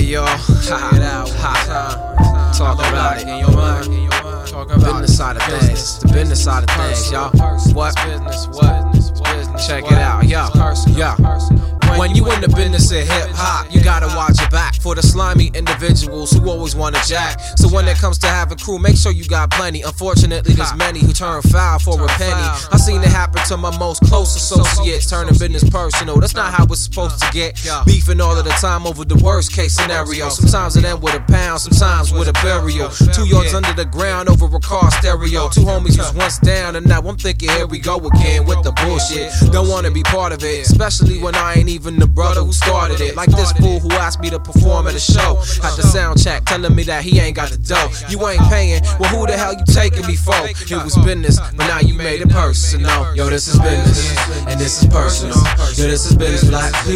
y'all. Check it out. Talk about it. Talk about business side of things. The business side of things, y'all. What? Check it out, yo. When you in the business of hip-hop, you gotta watch your back for the slimy individuals who always wanna jack. So when it comes to having crew, make sure you got plenty. Unfortunately, there's many who turn foul for a penny. I seen it happen to my most close associates, turning business personal. That's not how it's supposed to get. Beefing all of the time over the worst case scenario. Sometimes it end with a pound, sometimes with a burial. 2 yards under the ground over a car stereo. Two homies was once down, and now I'm thinking, here we go again with the bullshit. Don't wanna be part of it, especially when I ain't even the brother who started it. Like this fool who asked me to perform at a show. Had the sound check telling me that he ain't got the dough. You ain't paying, well who the hell you taking me for? It was business, but now you made it personal. Yo, this is business, and this is personal. Yo, this is business, black.